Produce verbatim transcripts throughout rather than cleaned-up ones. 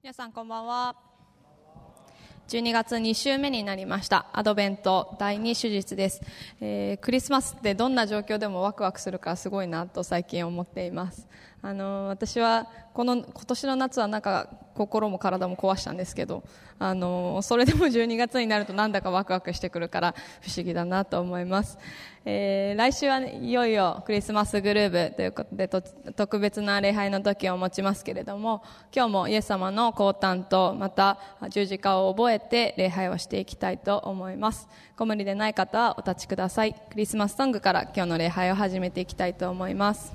皆さんこんばんは。じゅうにがつに週目になりましたアドベントだいに手術です、えー、クリスマスってどんな状況でもワクワクするからすごいなと最近思っています。あのー、私はこの今年の夏はなんか心も体も壊したんですけど、あのー、それでもじゅうにがつになるとなんだかワクワクしてくるから不思議だなと思います。えー、来週は、ね、いよいよクリスマスグルーブということでと特別な礼拝の時を持ちますけれども、今日もイエス様の降誕とまた十字架を覚えて礼拝をしていきたいと思います。ご無理でない方はお立ちください。クリスマスソングから今日の礼拝を始めていきたいと思います。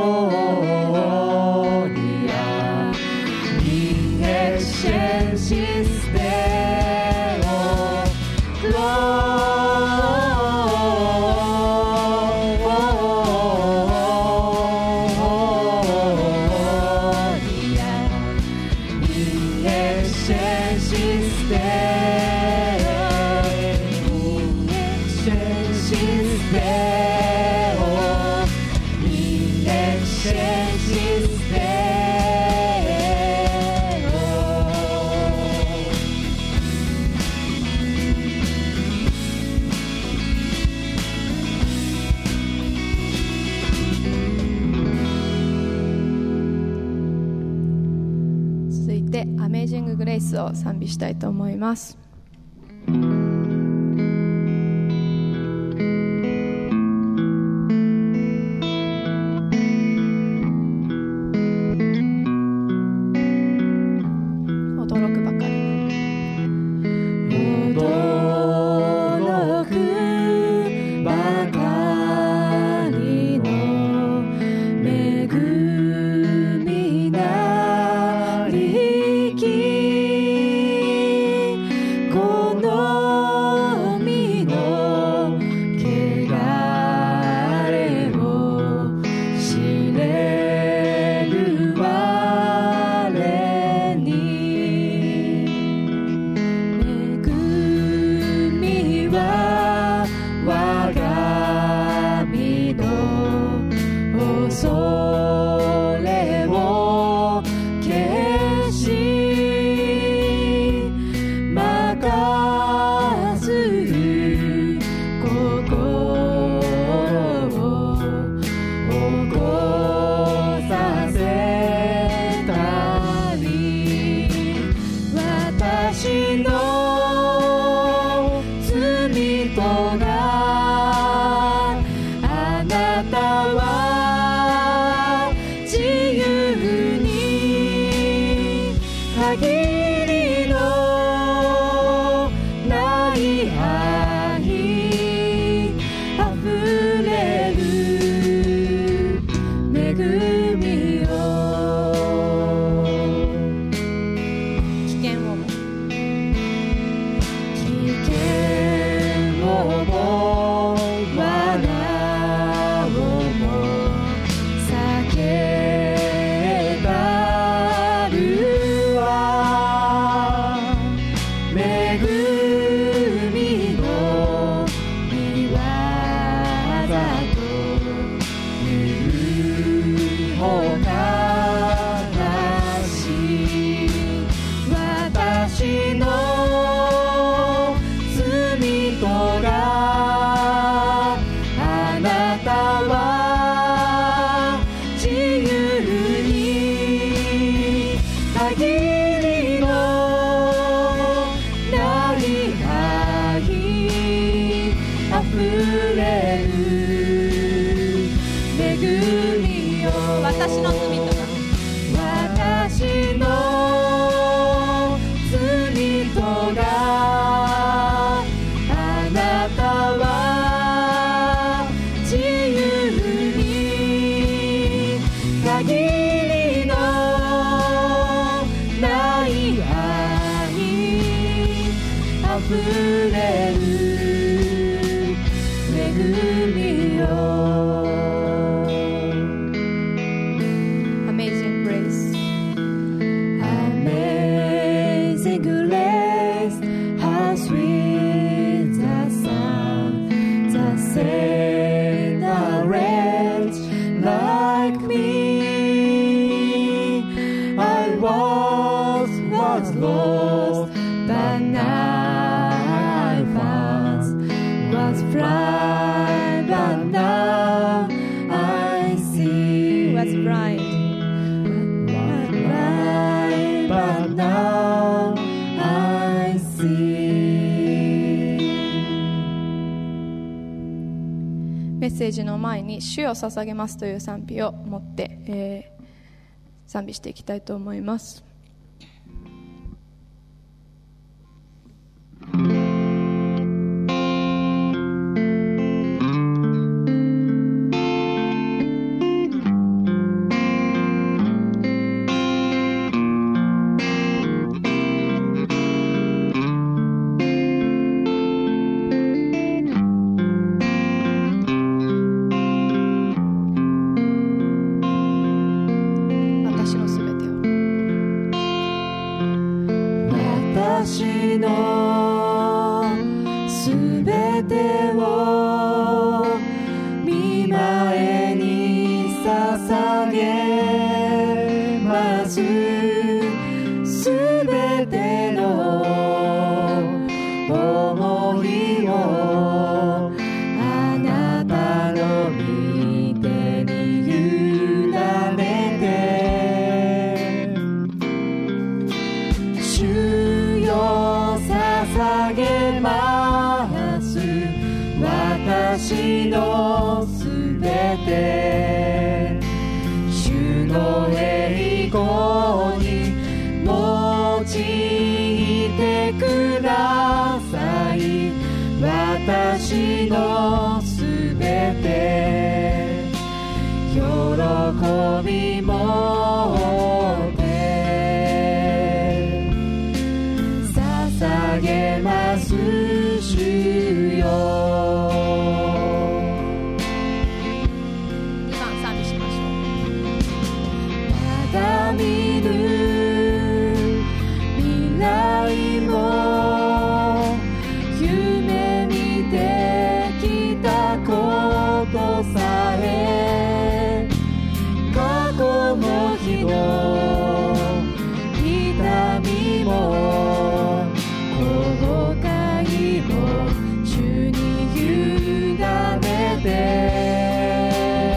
She グレイスを賛美したいと思います。驚くばかり驚くばかりの恵みなりきこの身の汚れを知れる我に恵みは我が身の恐れを消し任す心を起こさせたり私の罪とがあなたは自由に限りのない愛あふれる恵みを危険をも危険をも罠をも避けたるは恵みの御業というほかなし私の罪とがあなたは自由に限りのない愛あふれる恵みよ私の罪とが私の罪とがあなたは自由に限りのない愛あふれる恵みよ Amazing Grace Amazing grace, how sweet the sound that saved a wretch like me. I was was lost, but now I found. Was blind, but now I see. Was blind, was blind, but now I see. メッセージの前に主を捧げますという賛美を持って、えー、賛美していきたいと思います。私のすべてを私のすべてを御前に捧げますすべての思いをあなたの御手に委ねて主て主の栄光に用いてください。私のすべて喜びもって捧げます主よ。 にばん賛美しましょう。 まだ見ぬ未来も夢見てきたことさえ過去の日の痛みも後悔も主に委ねて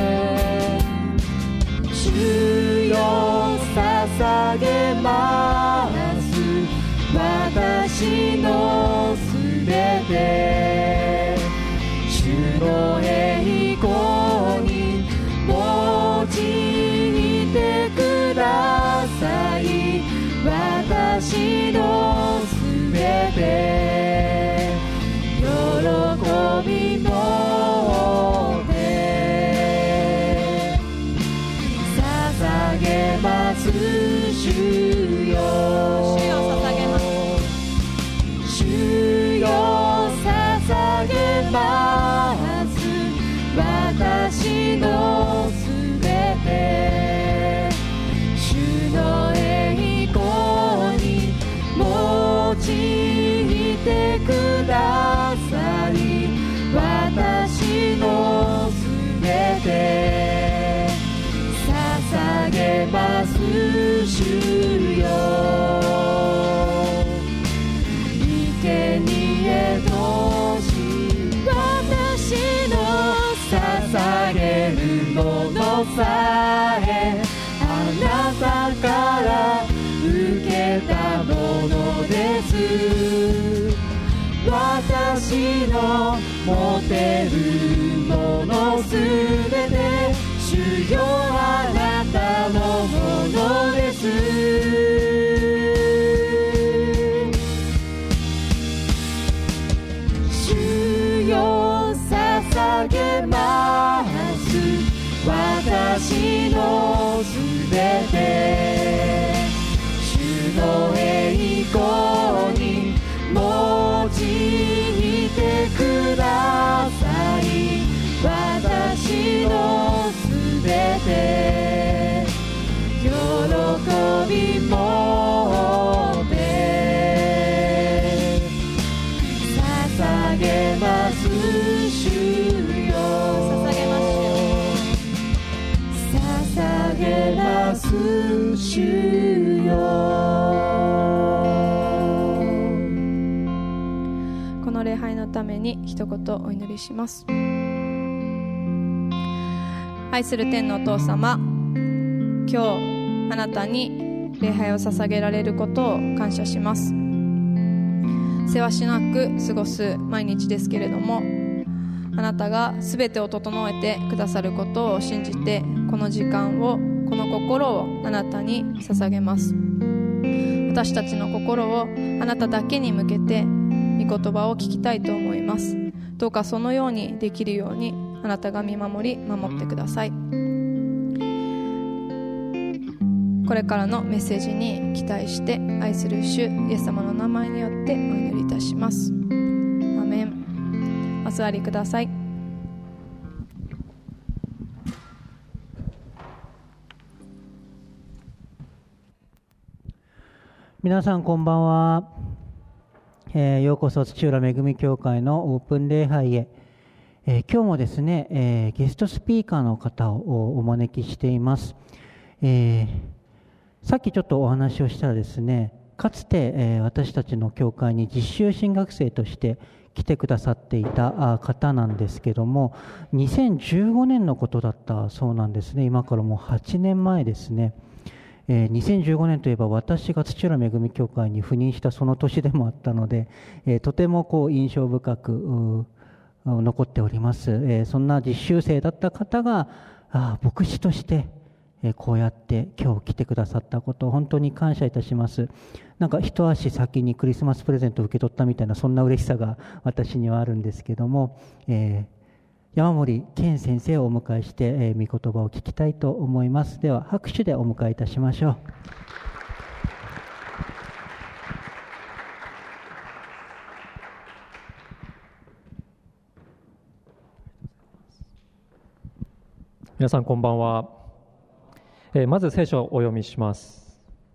主よ捧げます私のすべて主の栄光に用いてください。私のすべて喜びもって捧げます主よ。 主よ捧げます主よ捧げます私のすべて主の栄光に用いてください。私のすべて捧げます主よ。生贄とし私の捧げるものさえあなたから受けたものです。私の持てるものすべて主よあなたのものです。主よ捧げます私のすべて主の栄光に用いてください。私のすべて喜びもって捧げます主よ。 捧げます捧げます主よ。 この礼拝のために一言お祈りします。愛する天のお父様、今日あなたに礼拝を捧げられることを感謝します。せわしなく過ごす毎日ですけれども、あなたが全てを整えてくださることを信じて、この時間をこの心をあなたに捧げます。私たちの心をあなただけに向けて御言葉を聞きたいと思います。どうかそのようにできるようにあなたが見守り守ってください。これからのメッセージに期待して、愛する主イエス様の名前によってお祈りいたします。アーメン。お座りください。 皆さんこんばんは。えー、ようこそ土浦恵み教会のオープン礼拝へ。えー、今日もですね、えー、ゲストスピーカーの方をお招きしています。えー、さっきちょっとお話をしたらですね、かつて、えー、私たちの教会に実習神学生として来てくださっていた方なんですけども、にせんじゅうごねんのことだったそうなんですね。今からもうはちねんまえですね。えー、にせんじゅうごねんといえば私が土浦恵み教会に赴任したその年でもあったので、えー、とてもこう印象深く残っております。えー、そんな実習生だった方があ牧師として、えー、こうやって今日来てくださったことを本当に感謝いたします。なんか一足先にクリスマスプレゼントを受け取ったみたいなそんな嬉しさが私にはあるんですけども、えー山森健先生をお迎えして、えー、御言葉を聞きたいと思います。では拍手でお迎えいたしましょう。 皆さんこんばんは。えー、まず聖書をお読みします。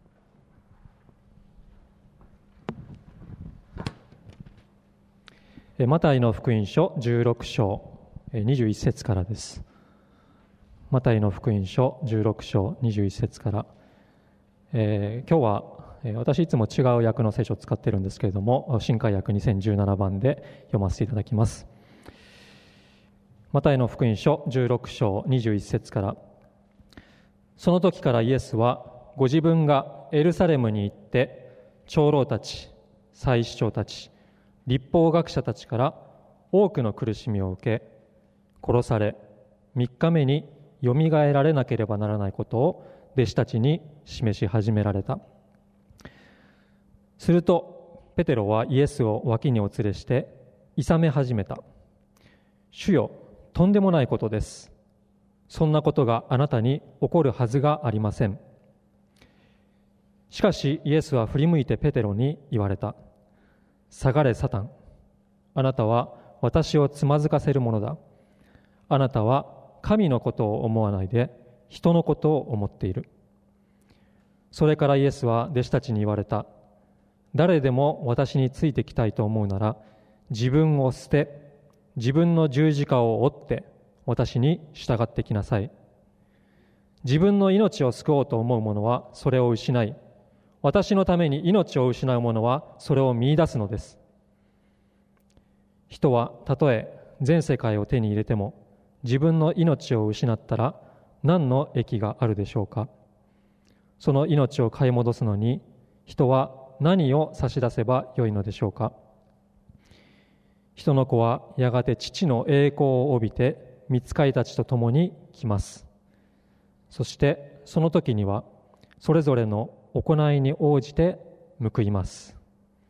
えー、マタイの福音書じゅうろく章にじゅういち節からです。マタイの福音書じゅうろく章にじゅういち節から、えー、今日は、えー、私いつも違う訳の聖書を使っているんですけれども、新海訳にせんじゅうななばんで読ませていただきます。マタイの福音書じゅうろく章にじゅういち節から、その時からイエスはご自分がエルサレムに行って長老たち、祭司長たち、律法学者たちから多くの苦しみを受け、殺されみっかめによみがえられなければならないことを弟子たちに示し始められた。するとペテロはイエスを脇にお連れしていさめ始めた。主よ、とんでもないことです。そんなことがあなたに起こるはずがありません。しかしイエスは振り向いてペテロに言われた。下がれサタン、あなたは私をつまずかせるものだ。あなたは神のことを思わないで人のことを思っている。それからイエスは弟子たちに言われた。誰でも私についてきたいと思うなら、自分を捨て、自分の十字架を追って私に従ってきなさい。自分の命を救おうと思う者はそれを失い、私のために命を失う者はそれを見出すのです。人はたとえ全世界を手に入れても自分の命を失ったら何の益があるでしょうか。その命を買い戻すのに人は何を差し出せばよいのでしょうか。人の子はやがて父の栄光を帯びて御使いたちと共に来ます。そしてその時にはそれぞれの行いに応じて報います。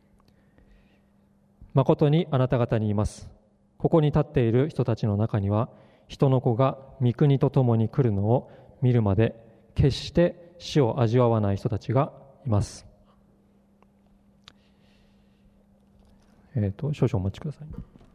誠にあなた方に言います。ここに立っている人たちの中には人の子が御国と共に来るのを見るまで決して死を味わわない人たちがいます。えーと、少々お待ちください。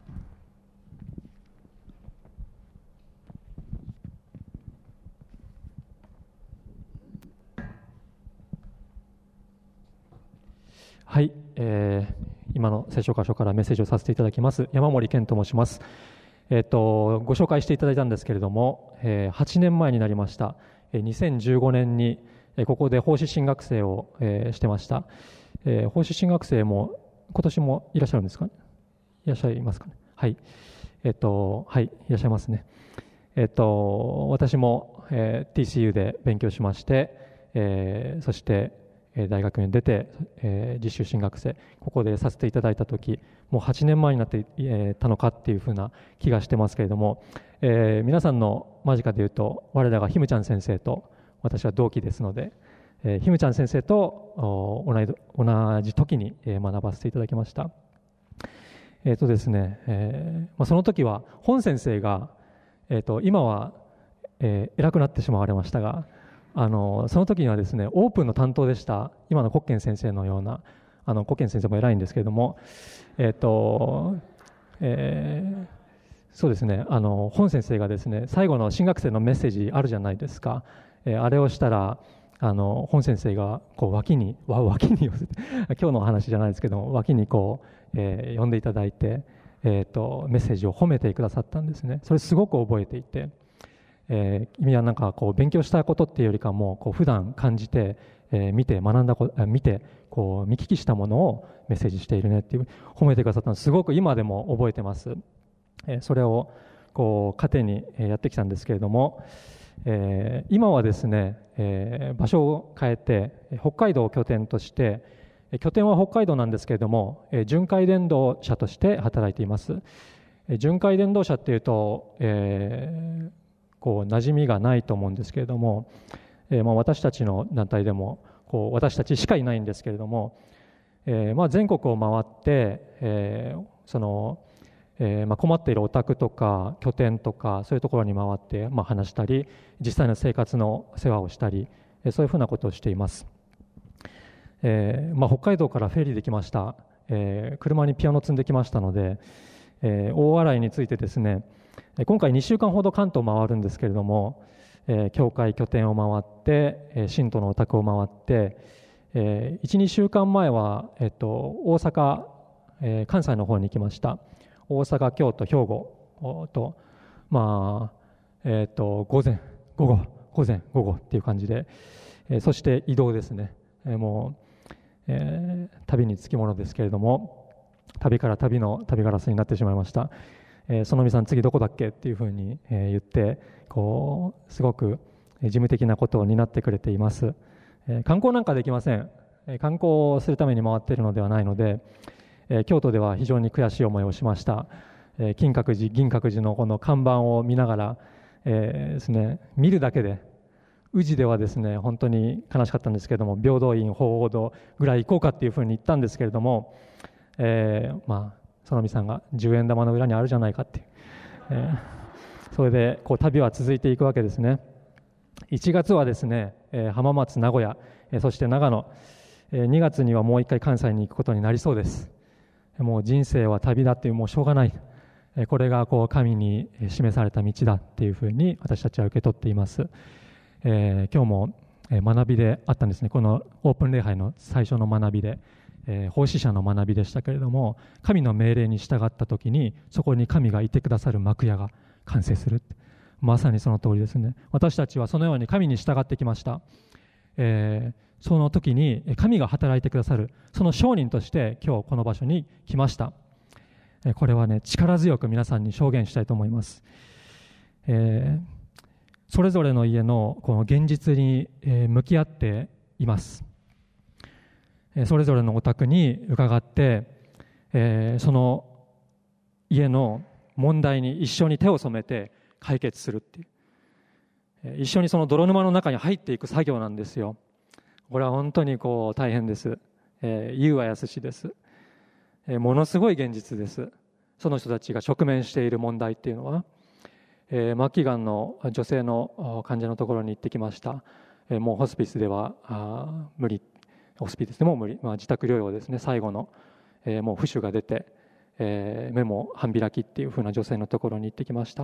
はい、えー、今の聖書箇所からメッセージをさせていただきます山森健と申します。えーと、ご紹介していただいたんですけれども、えー、はちねんまえになりました。にせんじゅうごねんにここで奉仕新学生を、えー、してました。えー、奉仕新学生も今年もいらっしゃるんですかね。いらっしゃいますかね。はい。えっと、はい、いらっしゃいますね。えっと、私も、えー、ティーシーユー で勉強しまして、えー、そして、えー、大学に出て、えー、実習新学生、ここでさせていただいたとき、もうはちねんまえになってい、えー、たのかっていうふうな気がしてますけれども、えー、皆さんの間近で言うと、我らがひむちゃん先生と私は同期ですので、えー、ひむちゃん先生と同じ、同じ時に学ばせていただきました。えーとですねえーまあ、その時は本先生が、えー、と今は、えー、偉くなってしまわれましたが、あのその時にはですねオープンの担当でした今のコッケン先生のような、あのコッケン先生も偉いんですけれども、えーとえー、そうですねあの本先生がですね最後の新学生のメッセージあるじゃないですか、えー、あれをしたらあの本先生がこう脇に脇に寄せて今日のお話じゃないですけども脇にこう、えー、呼んでいただいて、えー、とメッセージを褒めてくださったんですね。それすごく覚えていて、えー、君はなんかこう勉強したことっていうよりかもこう普段感じて、えー、見て学んだこと見てこう見聞きしたものをメッセージしているねっていう褒めてくださったのすごく今でも覚えてます。えー、それをこう糧にやってきたんですけれども、えー、今はですね、えー、場所を変えて北海道を拠点として拠点は北海道なんですけれども、えー、巡回伝道者として働いています。 巡回伝道者っていうと、えー、こう馴染みがないと思うんですけれども、えーまあ、私たちの団体でもこう私たちしかいないんですけれども、えーまあ、全国を回って、えーそのえーまあ、困っているお宅とか拠点とかそういうところに回って、まあ、話したり実際の生活の世話をしたり、えー、そういうふうなことをしています。えーまあ、北海道からフェリーで来ました、えー、車にピアノ積んできましたので、えー、大洗についてですね、今回にしゅうかんほど関東を回るんですけれども、えー、教会拠点を回って、えー、信徒のお宅を回って、えー、いち、にしゅうかんまえは、えっと、大阪、えー、関西の方に行きました。大阪、京都、兵庫と、まあえー、と午前、午後、午前、午後っていう感じで、えー、そして移動ですね、えー、もう、えー、旅につきものですけれども、旅から旅の旅ガラスになってしまいました。えー、園美さん、次どこだっけっていうふうに、えー、言って、こうすごく事務的なことを担ってくれています。えー、観光なんかできません。えー、観光をするために回っているのではないので、えー、京都では非常に悔しい思いをしました。えー、金閣寺、銀閣寺のこの看板を見ながら、えーですね、見るだけで、宇治ではですね、本当に悲しかったんですけれども、平等院、鳳凰堂ぐらい行こうかっていうふうに言ったんですけれども、えー、まあ園美さんがじゅうえん玉の裏にあるじゃないかっていう、えー、それでこう旅は続いていくわけですね。いちがつはですね、えー、浜松、名古屋、えー、そして長野、えー、にがつにはもう一回関西に行くことになりそうです。もう人生は旅だっていう、もうしょうがない、えー、これがこう神に示された道だっていうふうに私たちは受け取っています。えー、今日も学びであったんですね。このオープン礼拝の最初の学びで、えー、奉仕者の学びでしたけれども、神の命令に従った時にそこに神がいてくださる幕屋が完成する。まさにその通りですね。私たちはそのように神に従ってきました。えー、その時に神が働いてくださる、その証人として今日この場所に来ました。えー、これはね、力強く皆さんに証言したいと思います。えー、それぞれの家のこの現実に向き合っています。それぞれのお宅に伺って、えー、その家の問題に一緒に手を染めて解決するっていう、一緒にその泥沼の中に入っていく作業なんですよ。これは本当にこう大変です。えー、言うは易しです。えー、ものすごい現実です。その人たちが直面している問題っていうのは、えー、末期がんの女性の患者のところに行ってきました。えー、もうホスピスではあ無理、ホスピスでも無理、まあ、自宅療養ですね、最後の、えー、もう浮腫が出て、えー、目も半開きっていう風な女性のところに行ってきました。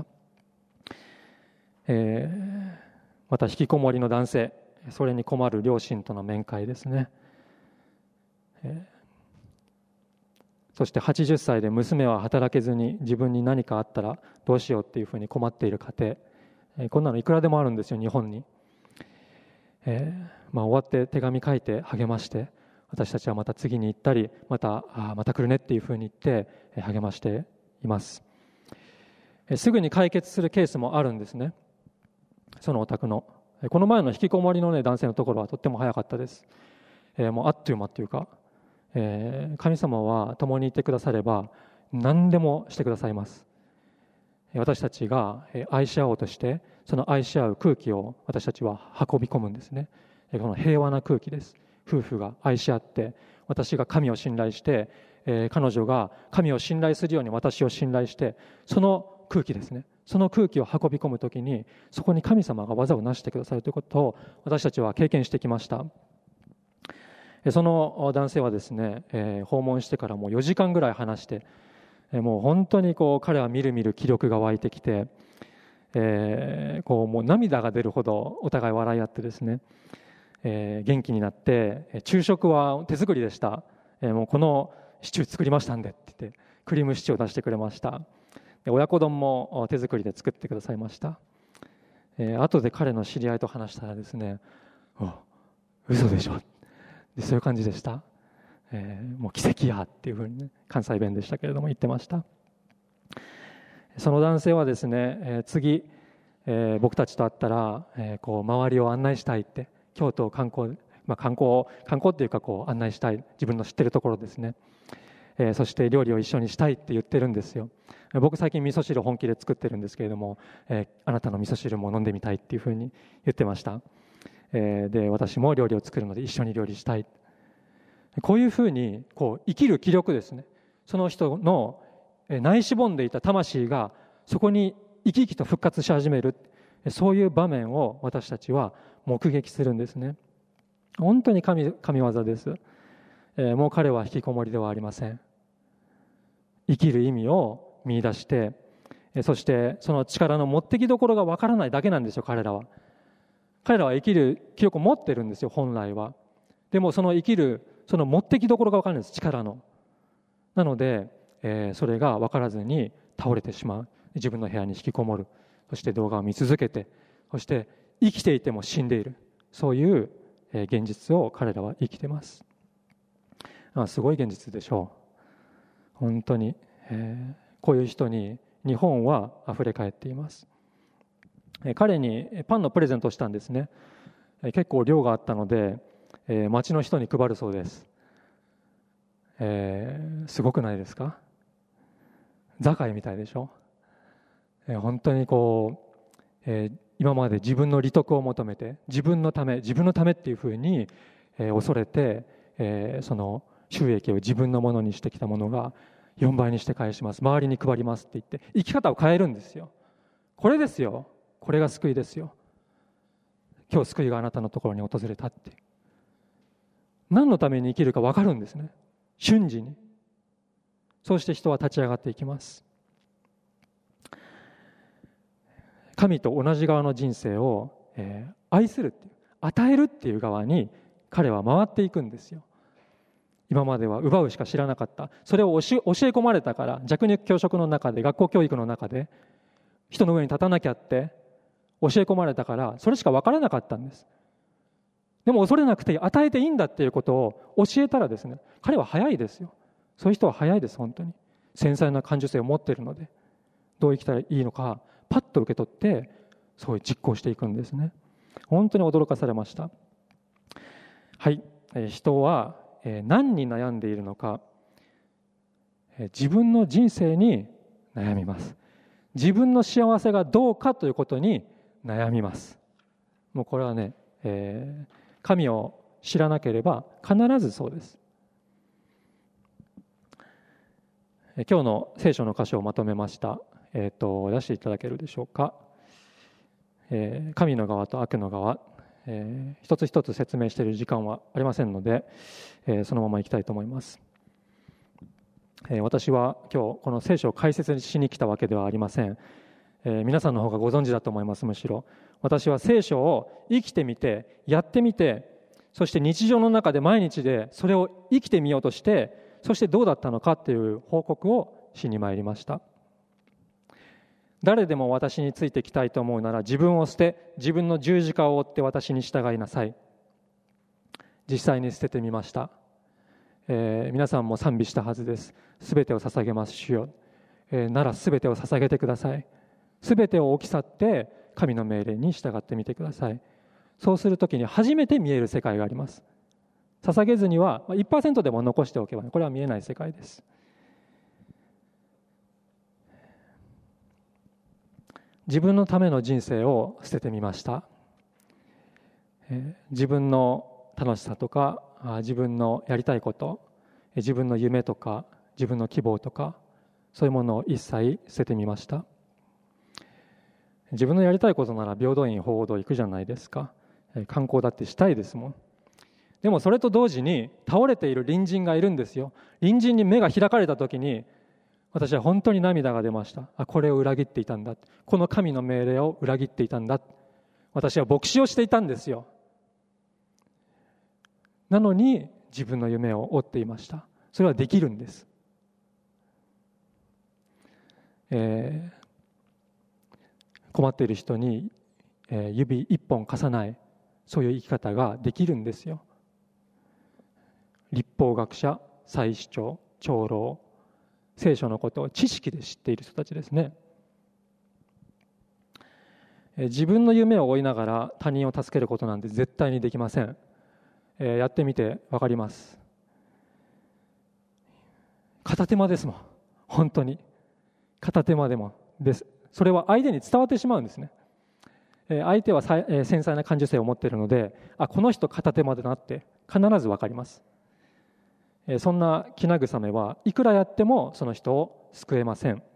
えー、また引きこもりの男性、それに困る両親との面会ですね。えーそしてはちじゅっさいで娘は働けずに自分に何かあったらどうしようっていうふうに困っている家庭、えー、こんなのいくらでもあるんですよ、日本に。えーまあ、終わって手紙書いて励まして、私たちはまた次に行ったり、またあまた来るねっていうふうに言って励ましています。えー、すぐに解決するケースもあるんですね。そのお宅のこの前の引きこもりの、ね、男性のところはとっても早かったです。えー、もうあっという間っていうか、えー、神様は共にいてくだされば何でもしてくださいます。私たちが愛し合おうとしてその愛し合う空気を私たちは運び込むんですね。この平和な空気です。夫婦が愛し合って、私が神を信頼して、えー、彼女が神を信頼するように私を信頼して、その空気ですね、その空気を運び込むときにそこに神様が技を成してくださるということを私たちは経験してきました。その男性はですね、えー、訪問してからもうよじかんぐらい話して、えー、もう本当にこう彼はみるみる気力が湧いてきて、えー、こうもう涙が出るほどお互い笑い合ってですね、えー、元気になって、昼食は手作りでした。えー、もうこのシチュー作りましたんでって言ってクリームシチューを出してくれました。で親子丼も手作りで作ってくださいました。えー、後で彼の知り合いと話したらですね、嘘でしょ、そういう感じでした。えー、もう奇跡やっていうふうにね、関西弁でしたけれども言ってました。その男性はですね、えー、次、えー、僕たちと会ったら、えー、こう周りを案内したいって、京都を観光、まあ、観光観光っていうかこう案内したい、自分の知ってるところですね、 えー、そして料理を一緒にしたいって言ってるんですよ。僕最近味噌汁本気で作ってるんですけれども、えー、あなたの味噌汁も飲んでみたいっていうふうに言ってました。えー、で私も料理を作るので一緒に料理したい。こういうふうにこう生きる気力ですね、その人の内しぼんでいた魂がそこに生き生きと復活し始める、そういう場面を私たちは目撃するんですね。本当に 神, 神業です、えー、もう彼は引きこもりではありません。生きる意味を見出して、そしてその力の持ってきどころがわからないだけなんですよ。彼らは彼らは生きる気力を持ってるんですよ、本来は。でもその生きるその持ってきどころがわからないんです、力の。なので、えー、それがわからずに倒れてしまう。自分の部屋に引きこもる。そして動画を見続けて、そして生きていても死んでいる、そういう現実を彼らは生きています。あ、すごい現実でしょう。本当に、えー、こういう人に日本はあふれ返っています。彼にパンのプレゼントをしたんですね。結構量があったので、えー、町の人に配るそうです。えー、すごくないですか？座会みたいでしょ。えー、本当にこう、えー、今まで自分の利得を求めて、自分のため自分のためっていうふうに、えー、恐れて、えー、その収益を自分のものにしてきたものがよんばいにして返します、周りに配りますって言って生き方を変えるんですよ。これですよ、これが救いですよ。今日救いがあなたのところに訪れたって、何のために生きるか分かるんですね、瞬時に。そうして人は立ち上がっていきます。神と同じ側の人生を、えー、愛するっていう、与えるっていう側に彼は回っていくんですよ。今までは奪うしか知らなかった。それを教え込まれたから、弱肉強食の中で、学校教育の中で人の上に立たなきゃって教え込まれたから、それしか分からなかったんです。でも恐れなくて与えていいんだっていうことを教えたらですね、彼は早いですよ。そういう人は早いです。本当に繊細な感受性を持っているので、どう生きたらいいのかパッと受け取ってそういう実行していくんですね。本当に驚かされました。はい、えー、人は何に悩んでいるのか、自分の人生に悩みます。自分の幸せがどうかということに悩みます。もうこれはね、えー、神を知らなければ必ずそうです。今日の聖書の箇所をまとめました。えーと、出していただけるでしょうか。えー、神の側と悪の側、えー、一つ一つ説明している時間はありませんので、えー、そのままいきたいと思います。えー、私は今日この聖書を解説しに来たわけではありません。えー、皆さんの方がご存知だと思います。むしろ私は聖書を生きてみて、やってみて、そして日常の中で毎日でそれを生きてみようとして、そしてどうだったのかという報告をしに参りました。誰でも私についてきたいと思うなら、自分を捨て、自分の十字架を追って私に従いなさい。実際に捨ててみました。えー、皆さんも賛美したはずです。すべてを捧げます主よ、えー、ならすべてを捧げてください。すべてを置き去って神の命令に従ってみてください。そうするときに初めて見える世界があります。捧げずには いちパーセント でも残しておけば、これは見えない世界です。自分のための人生を捨ててみました。えー、自分の楽しさとか、自分のやりたいこと、自分の夢とか、自分の希望とか、そういうものを一切捨ててみました。自分のやりたいことなら平等院鳳凰堂行くじゃないですか。観光だってしたいですもん。でもそれと同時に倒れている隣人がいるんですよ。隣人に目が開かれた時に、私は本当に涙が出ました。あ、これを裏切っていたんだ。この神の命令を裏切っていたんだ。私は牧師をしていたんですよ。なのに自分の夢を追っていました。それはできるんです。えー、困っている人に、えー、指一本貸さない、そういう生き方ができるんですよ。律法学者、祭司長、長老、聖書のことを知識で知っている人たちですね。自分の夢を追いながら他人を助けることなんて絶対にできません。やってみて分かります。 片手間ですもん。本当に片手間でもです。それは相手に伝わってしまうんですね。相手は繊細な感受性を持っているので、あ、この人片手間だなって必ず分かります。そんな気慰めはいくらやってもその人を救えません。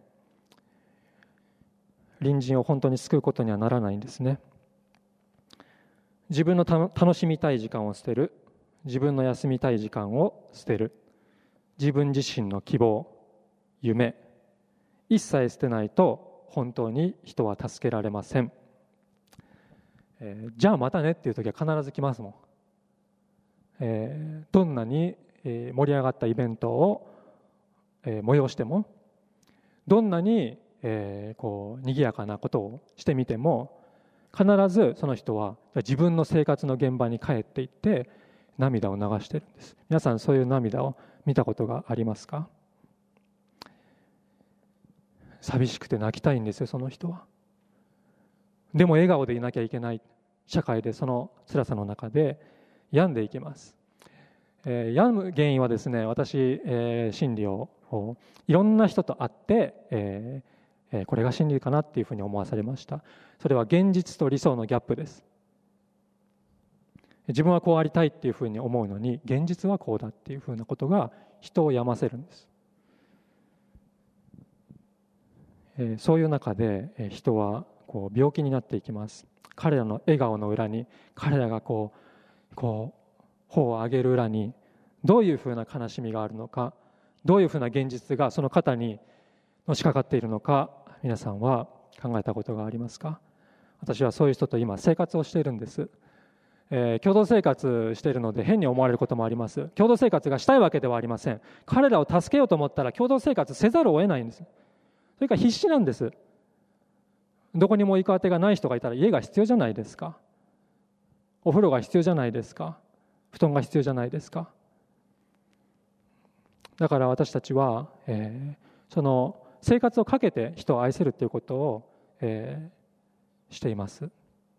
隣人を本当に救うことにはならないんですね。自分のた楽しみたい時間を捨てる、自分の休みたい時間を捨てる、自分自身の希望、夢、一切捨てないと本当に人は助けられません。えー、じゃあまたねっていう時は必ず来ますもん。えー、どんなに盛り上がったイベントを、えー、催しても、どんなに、えー、こう賑やかなことをしてみても、必ずその人は自分の生活の現場に帰っていって涙を流しているんです。皆さん、そういう涙を見たことがありますか？寂しくて泣きたいんですよ、その人は。でも笑顔でいなきゃいけない。社会でその辛さの中で病んでいきます。えー、病む原因はですね、私、えー、真理をいろんな人と会って、えーえー、これが真理かなっていうふうに思わされました。それは現実と理想のギャップです。自分はこうありたいっていうふうに思うのに、現実はこうだっていうふうなことが人を病ませるんです。えー、そういう中で、えー、人はこう病気になっていきます。彼らの笑顔の裏に、彼らがこうこう頬を上げる裏にどういうふうな悲しみがあるのか、どういうふうな現実がその肩にのしかかっているのか、皆さんは考えたことがありますか？私はそういう人と今生活をしているんです。えー、共同生活しているので変に思われることもあります。共同生活がしたいわけではありません。彼らを助けようと思ったら共同生活せざるを得ないんです。それから必死なんです。どこにも行く当てがない人がいたら家が必要じゃないですか。お風呂が必要じゃないですか。布団が必要じゃないですか。だから私たちは、えー、その生活をかけて人を愛せるということを、えー、しています。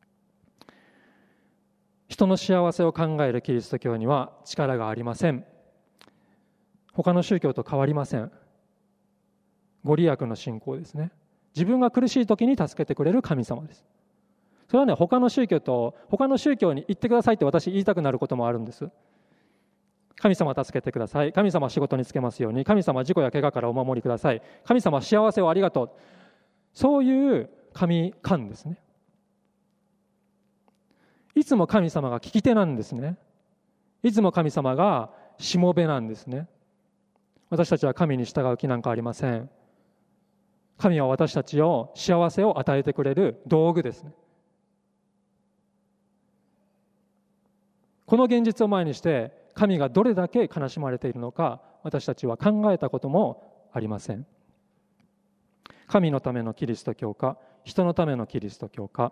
人の幸せを考えるキリスト教には力がありません。他の宗教と変わりません。ご利益の信仰ですね。自分が苦しい時に助けてくれる神様です。それはね、他の宗教と他の宗教に行ってくださいって私言いたくなることもあるんです。神様助けてください。神様仕事に就けますように。神様事故や怪我からお守りください。神様幸せをありがとう。そういう神観ですね。いつも神様が聞き手なんですね。いつも神様がしもべなんですね。私たちは神に従う気なんかありません。神は私たちを幸せを与えてくれる道具ですね。この現実を前にして神がどれだけ悲しまれているのか、私たちは考えたこともありません。神のためのキリスト教か、人のためのキリスト教か。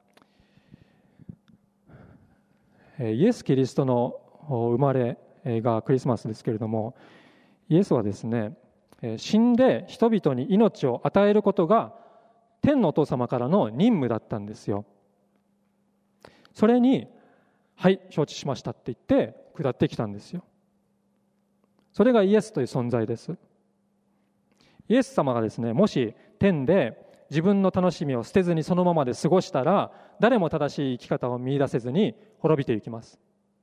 イエス・キリストの生まれがクリスマスですけれども、イエスはですね、死んで人々に命を与えることが天のお父様からの任務だったんですよ。それにはい承知しましたって言って下ってきたんですよ。それがイエスという存在です。イエス様がですね、もし天で自分の楽しみを捨てずにそのままで過ごしたら、誰も正しい生き方を見出せずに滅びていきます。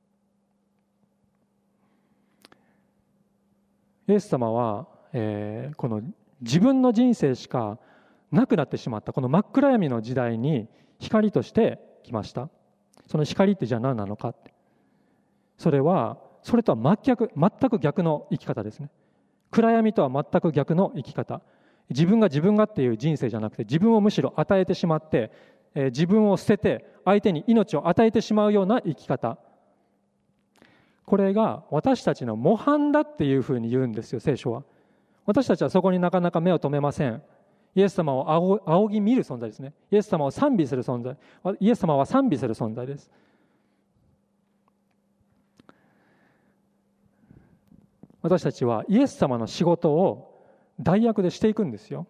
イエス様は、えー、この自分の人生しかなくなってしまったこの真っ暗闇の時代に光として来ました。その光ってじゃあ何なのかって、それはそれとは真逆、全く逆の生き方ですね。暗闇とは全く逆の生き方。自分が自分がっていう人生じゃなくて、自分をむしろ与えてしまって、えー、自分を捨てて相手に命を与えてしまうような生き方。これが私たちの模範だっていうふうに言うんですよ、聖書は。私たちはそこになかなか目を留めません。イエス様を仰ぎ見る存在ですね。イエス様を賛美する存在。イエス様は賛美する存在です。私たちはイエス様の仕事を代役でしていくんですよ。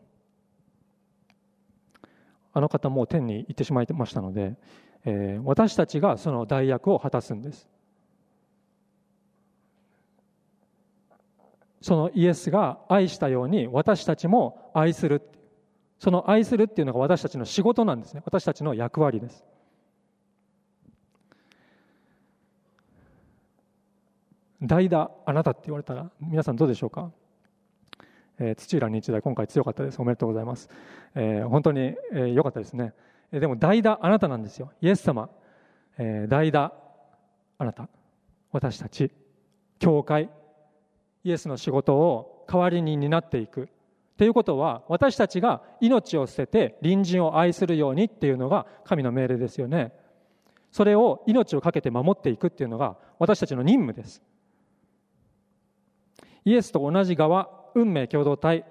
あの方もう天に行ってしまいましたので、えー、私たちがその代役を果たすんです。 そのイエスが愛したように私たちも愛する。その愛するっていうのが私たちの仕事なんですね。私たちの役割です。代打あなたって言われたら皆さんどうでしょうか。えー、土浦日大今回強かったです。おめでとうございます。えー、本当に良、えー、かったですね。えー、でも代打あなたなんですよ。イエス様、えー、代打あなた、私たち教会、イエスの仕事を代わりに担っていくということは、私たちが命を捨てて隣人を愛するようにっていうのが神の命令ですよね。それを命をかけて守っていくっていうのが私たちの任務です。イエスと同じ側、運命共同体、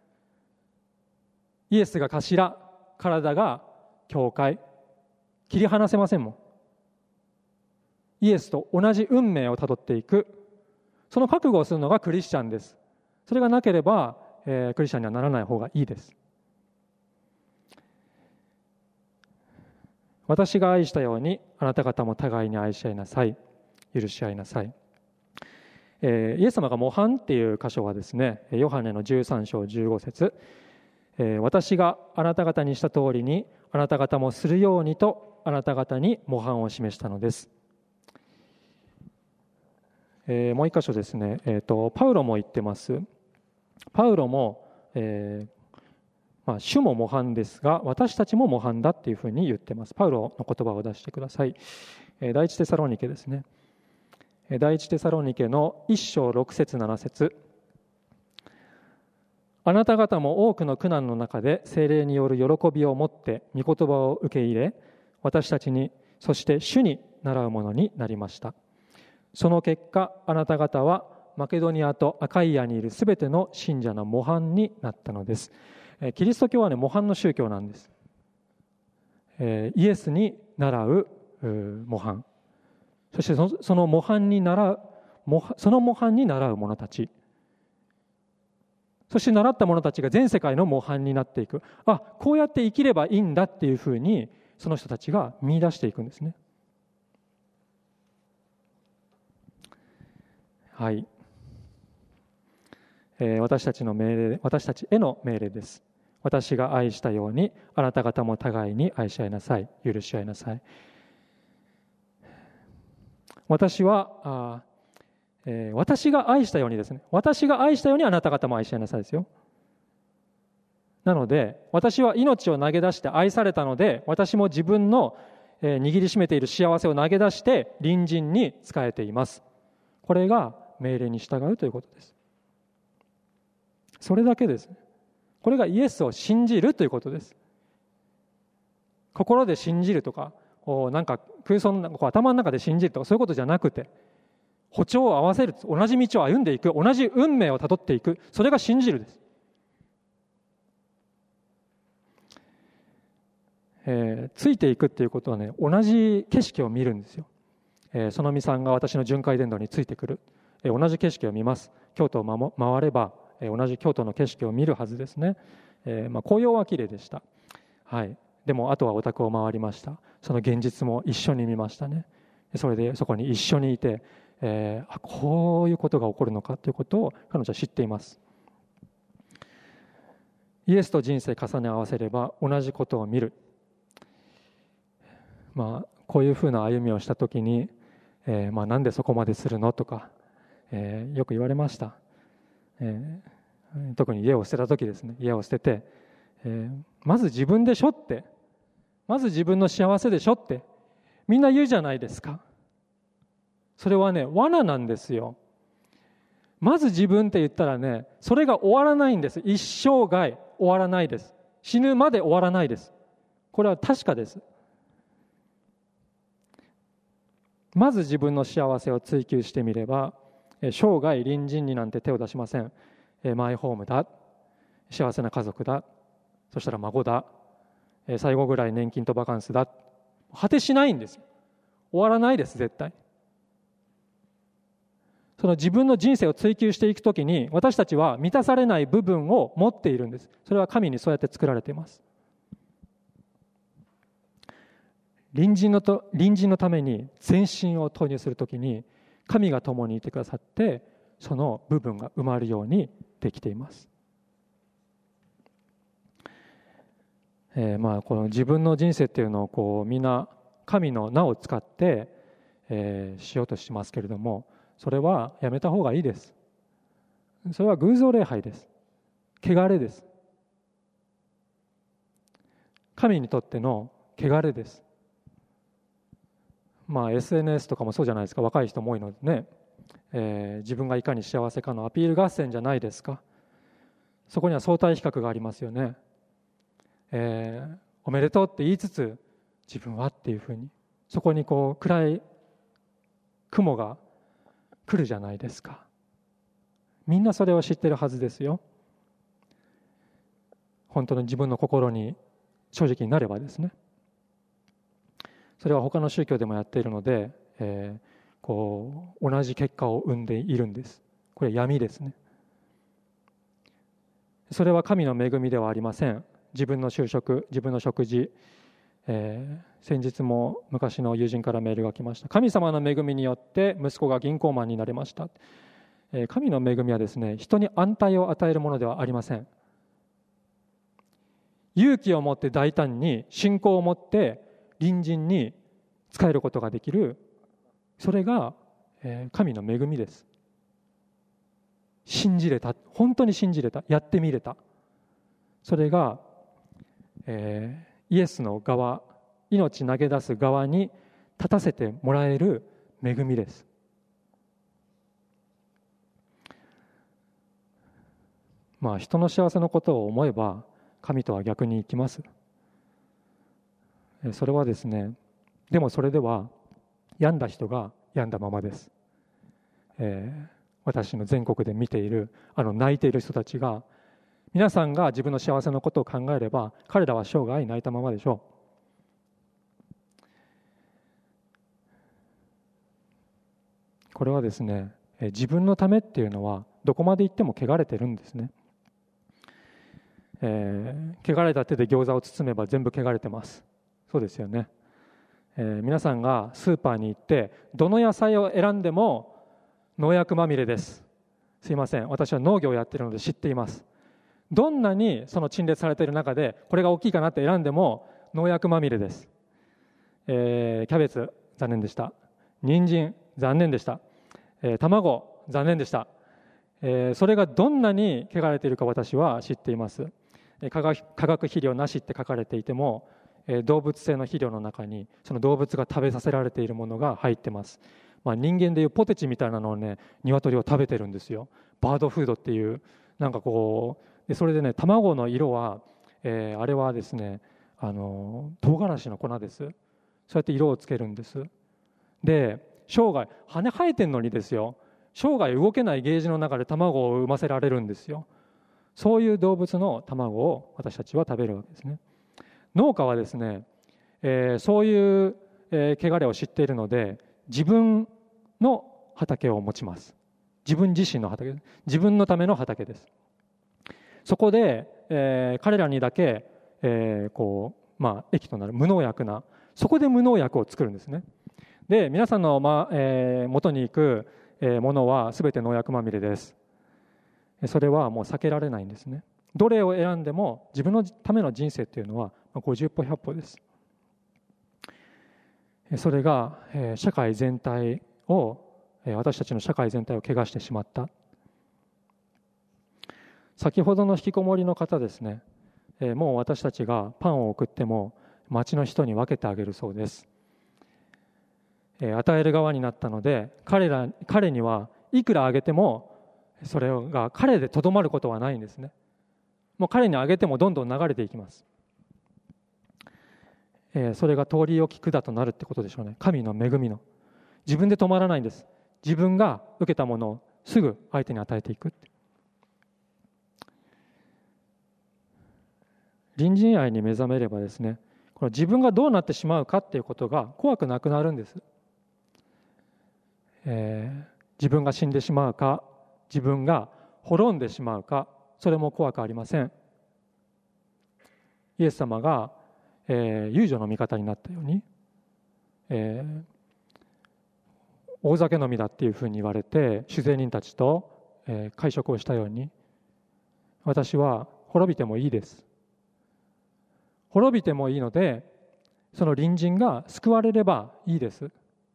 イエスが頭、体が教会、切り離せませんもん。イエスと同じ運命をたどっていく、その覚悟をするのがクリスチャンです。それがなければ、えー、クリスチャンにはならない方がいいです。私が愛したようにあなた方も互いに愛し合いなさい、許し合いなさい。えー、イエス様が模範っていう箇所はですね、ヨハネのじゅうさん章じゅうご節、えー、私があなた方にした通りにあなた方もするようにとあなた方に模範を示したのです。えー、もう一箇所ですね、えーと、パウロも言ってます。パウロも、えーまあ、主も模範ですが私たちも模範だっていうふうに言ってます。パウロの言葉を出してください。えー、第一テサロニケですね。第一テサロニケのいっ章ろく節なな節、あなた方も多くの苦難の中で聖霊による喜びを持って御言葉を受け入れ、私たちにそして主に倣うものになりました。その結果あなた方はマケドニアとアカイアにいるすべての信者の模範になったのです。キリスト教はね、模範の宗教なんです。イエスに倣う模範、そしてその模範に習う、その模範に習う者たち、そして習った者たちが全世界の模範になっていく。あ、こうやって生きればいいんだっていうふうにその人たちが見出していくんですね。はい、えー、私たちの命令、私たちへの命令です。私が愛したようにあなた方も互いに愛し合いなさい、許し合いなさい。私はあ、えー、私が愛したようにですね、私が愛したようにあなた方も愛し合いなさいですよ。なので私は命を投げ出して愛されたので、私も自分の、えー、握りしめている幸せを投げ出して隣人に仕えています。これが命令に従うということです。それだけです。これがイエスを信じるということです。心で信じるとか、なんか空想の頭の中で信じるとかそういうことじゃなくて、歩調を合わせる、同じ道を歩んでいく、同じ運命をたどっていく、それが信じるです。えー、ついていくっていうことはね、同じ景色を見るんですよ。えー、そのみさんが私の巡回伝道についてくる、えー、同じ景色を見ます。京都を回れば、えー、同じ京都の景色を見るはずですね。えーまあ、紅葉は綺麗でした。はい。でもあとはお宅を回りました。その現実も一緒に見ましたね。それでそこに一緒にいて、えー、あこういうことが起こるのかということを彼女は知っています。イエスと人生重ね合わせれば同じことを見る。まあこういうふうな歩みをしたときに、えーまあ、なんでそこまでするのとか、えー、よく言われました。えー、特に家を捨てたときですね。家を捨てて、えー、まず自分でしょって、まず自分の幸せでしょってみんな言うじゃないですか。それはね、罠なんですよ。まず自分って言ったらね、それが終わらないんです。一生涯終わらないです。死ぬまで終わらないです。これは確かです。まず自分の幸せを追求してみれば、生涯隣人になんて手を出しません。マイホームだ、幸せな家族だ、そしたら孫だ、最後ぐらい年金とバカンスだ、果てしないんですよ。終わらないです、絶対。その自分の人生を追求していくときに、私たちは満たされない部分を持っているんです。それは神にそうやって作られています。隣人のと隣人のために全身を投入するときに、神が共にいてくださって、 その部分が埋まるようにできています。えー、まあこの自分の人生っていうのをこうみんな神の名を使って、えー、しようとしますけれども、それはやめた方がいいです。それは偶像礼拝です。汚れです。神にとっての汚れです。まあ エスエヌエス とかもそうじゃないですか。若い人も多いのでね、えー、自分がいかに幸せかのアピール合戦じゃないですか。そこには相対比較がありますよね。えー、おめでとうって言いつつ自分はっていうふうに、そこにこう暗い雲が来るじゃないですか。みんなそれを知ってるはずですよ。本当に自分の心に正直になればですね。それは他の宗教でもやっているので、えー、こう同じ結果を生んでいるんです。これは闇ですね。それは神の恵みではありません。自分の就職、自分の食事、えー、先日も昔の友人からメールが来ました。神様の恵みによって息子が銀行マンになれました。えー、神の恵みはですね、人に安泰を与えるものではありません。勇気を持って大胆に、信仰を持って隣人に仕えることができる、それが、えー、神の恵みです。信じれた、本当に信じれた、やってみれた、それが、えー、イエスの側、命投げ出す側に立たせてもらえる恵みです。まあ人の幸せのことを思えば神とは逆にいきます。それはですね、でもそれでは病んだ人が病んだままです。えー、私の全国で見ているあの泣いている人たちが、皆さんが自分の幸せのことを考えれば彼らは生涯泣いたままでしょう。これはですね、自分のためっていうのはどこまで行っても汚れてるんですね。えー、汚れた手で餃子を包めば全部汚れてます。そうですよね。えー、皆さんがスーパーに行ってどの野菜を選んでも農薬まみれです。すいません、私は農業をやっているので知っています。どんなにその陳列されている中でこれが大きいかなって選んでも農薬まみれです。えー、キャベツ残念でした。人参残念でした。えー、卵残念でした。えー、それがどんなに汚れているか私は知っています。化学、化学肥料なしって書かれていても、えー、動物性の肥料の中にその動物が食べさせられているものが入ってます。まあ、人間でいうポテチみたいなのをね、鶏を食べてるんですよ。バードフードっていう、なんかこうで、それでね、卵の色は、えー、あれはですね、あの唐辛子の粉です。そうやって色をつけるんです。で、生涯羽生えてんのにですよ、生涯動けないゲージの中で卵を産ませられるんですよ。そういう動物の卵を私たちは食べるわけですね。農家はですね、えー、そういう、えー、汚れを知っているので、自分の畑を持ちます。自分自身の畑、自分のための畑です。そこで、えー、彼らにだけ、えー、こう、まあ、益となる無農薬な、そこで無農薬を作るんですね。で、皆さんの、まえー、元に行く、えー、ものは全て農薬まみれです。それはもう避けられないんですね。どれを選んでも自分のための人生というのはごじゅっぽひゃっぽです。それが、えー、社会全体を、えー、私たちの社会全体を汚してしまった。先ほどの引きこもりの方ですね、えー、もう私たちがパンを送っても町の人に分けてあげるそうです。えー、与える側になったので、彼ら彼にはいくらあげてもそれが彼でとどまることはないんですね。もう彼にあげてもどんどん流れていきます。えー、それが通り置き管となるってことでしょうね。神の恵みの、自分で止まらないんです。自分が受けたものをすぐ相手に与えていくって。隣人愛に目覚めればですね、この自分がどうなってしまうかっていうことが怖くなくなるんです。えー、自分が死んでしまうか、自分が滅んでしまうか、それも怖くありません。イエス様が、えー、遊女の味方になったように、えー、 大酒飲みだっていうふうに言われて酒税人たちと、えー、会食をしたように、私は滅びてもいいです。滅びてもいいので、その隣人が救われればいいです。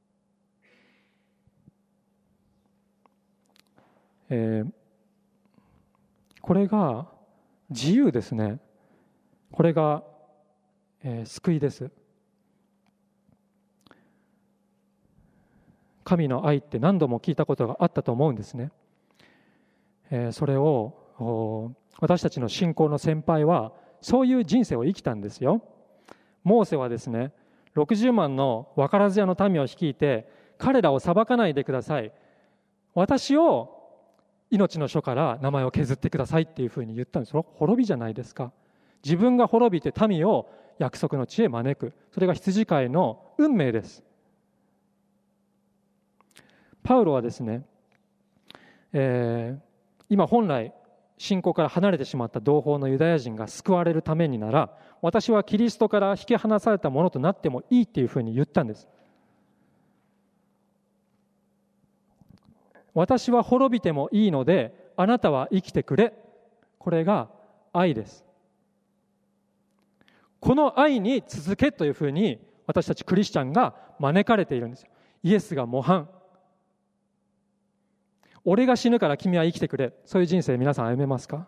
えー、これが自由ですね。これが、えー、救いです。神の愛って何度も聞いたことがあったと思うんですね。えー、それを私たちの信仰の先輩はそういう人生を生きたんですよ。モーセはですね、ろくじゅうまんの分からず屋の民を率いて、彼らを裁かないでください、私を命の書から名前を削ってくださいっていうふうに言ったんです。滅びじゃないですか。自分が滅びて民を約束の地へ招く、それが羊飼いの運命です。パウロはですね、えー、今本来信仰から離れてしまった同胞のユダヤ人が救われるためになら、私はキリストから引き離されたものとなってもいいっていうふうに言ったんです。私は滅びてもいいのであなたは生きてくれ。これが愛です。この愛に続けというふうに私たちクリスチャンが招かれているんですよ。イエスが模範、俺が死ぬから君は生きてくれ。そういう人生皆さん歩めますか？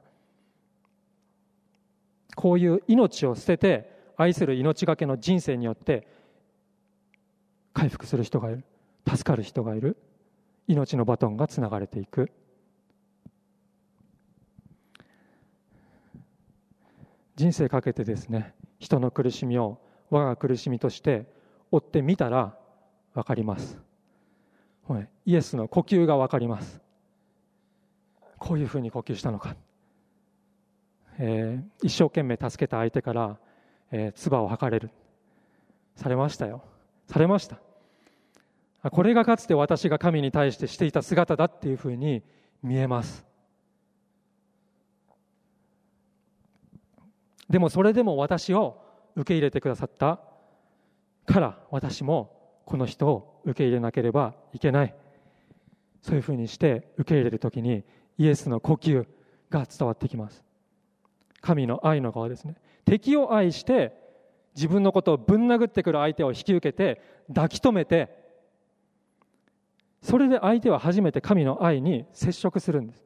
こういう命を捨てて愛する命がけの人生によって回復する人がいる、助かる人がいる、命のバトンがつながれていく。人生かけてですね、人の苦しみを我が苦しみとして追ってみたら分かります。イエスの呼吸が分かります。こういうふうに呼吸したのか、えー、一生懸命助けた相手から、えー、唾を吐かれる、されましたよ。されました。これがかつて私が神に対してしていた姿だっていうふうに見えます。でもそれでも私を受け入れてくださったから、私もこの人を受け入れなければいけない。そういうふうにして受け入れるときにイエスの呼吸が伝わってきます。神の愛の側ですね。敵を愛して自分のことをぶん殴ってくる相手を引き受けて抱き留めて、それで相手は初めて神の愛に接触するんです。